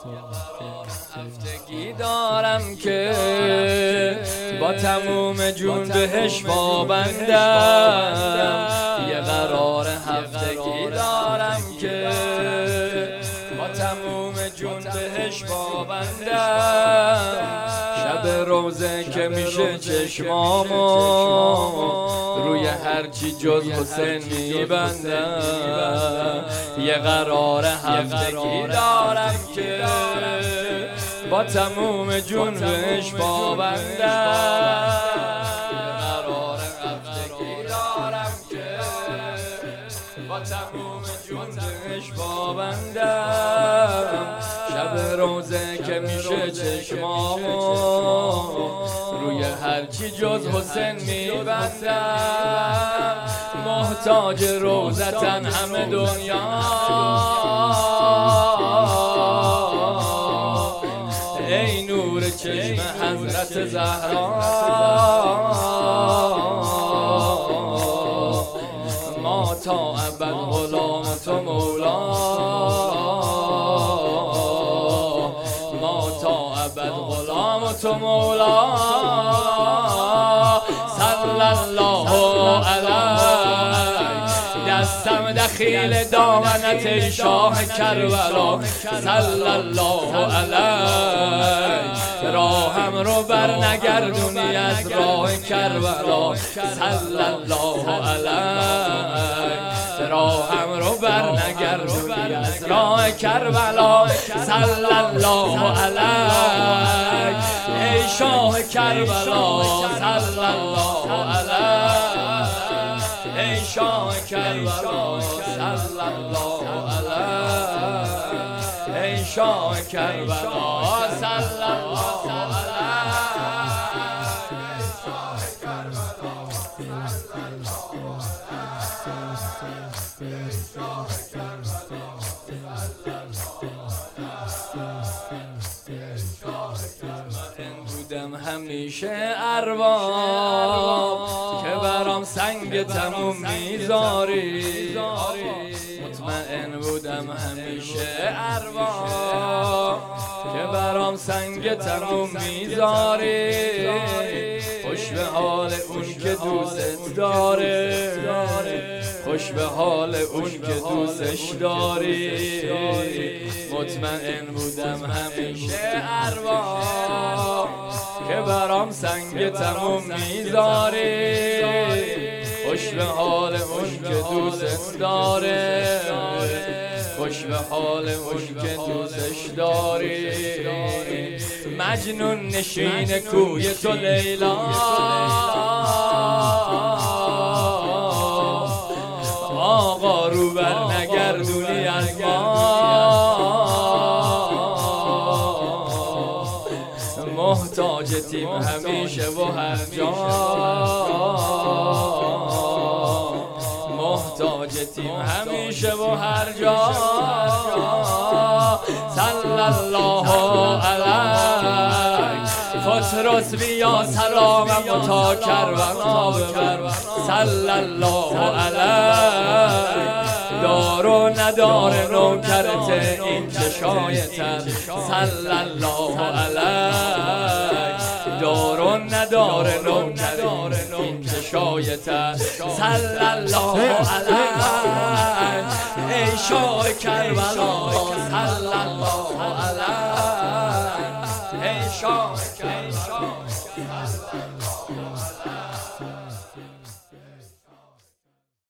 هفتگی دارم که با تموم جون بهش وابندم. یه قرار هفتگی دارم که با تموم جون بهش وابندم. شب روزه که میشه چشمامو روی هرچی جز حسین میبندم. یه قرار هفتگی دارم که با تموم جون بهش وابندم. یه قرار هفتگی دارم که با تموم جون بهش وابندم. شب روزه که میشه چشمامو روی هرچی جز حسین میبندم. محتاج روزتن همه دنیا، ای نور چشم حضرت زهرا. ما تا ابد غلام تو مولا، ما تا ابد غلام تو مولا. صلی الله علیه دستم دخیل دامنت ای شاه کربلا. صلی الله علیه راهم رو بر نگردونی از راه کربلا. صلی الله علیه راهم رو بر نگردونی از راه کربلا. صلی الله علیه ای شاه کربلا. صلی الله علیه ای شاه کربلا. صلی الله علیه ای شاه کربلا. صلی الله بودم همیشه ارباب که برام سنگ تموم میذاری. مطمئن بودم همیشه ارباب که برام سنگ تموم میذاری. خوش به حال اون که دوست داره، خوش به حال اون که دوستش داری. مطمئن بودم همیشه ارباب که برام سنگ تموم میذاری. خوش به حال اون که دوستش داره، خوش به حال اون که دوستش داری. مجنون نشین کوی تو لیلا، آقا رو بر نگردونی از ما. محتاجتیم همیشه و هر جا، محتاجتیم همیشه و هر جا. صلی الله علیه فطرس بیا سلامم و تا کربلا ببر. صلی الله علیه دار و ندار نوکرت این چشایتر. صلی الله علیه دار و ندار نوکرت این چشایتر. صلی الله علیه ای شاه کربلا. صلی الله علیه ای شاه کربلا.